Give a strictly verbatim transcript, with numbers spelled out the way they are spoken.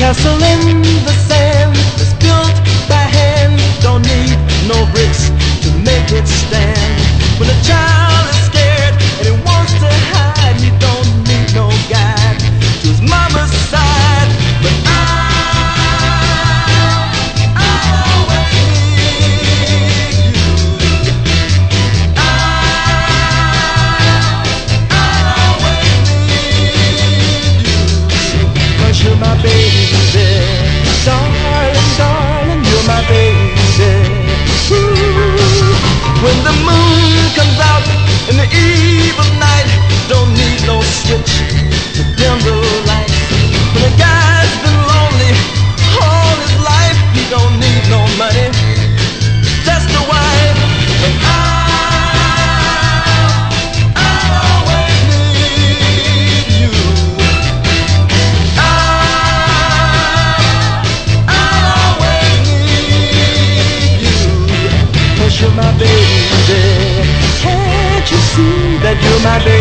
castle in the sand that's built by hand. Don't need no bricks to make it stand. When a child is scared and he wants to hide, he don't need no guide to his mama's side. But I, I always need you. I, I always need you. 'Cause you're my baby, darling, darling, you're my baby. Ooh. When the moon comes out in the eve of night, don't need no switch to dim the lights. When a guy's been lonely all his life, he don't need no money, just a wife. But I, I always need you. I, I always need you. 'Cause you're my baby. Can't you see that you're my baby?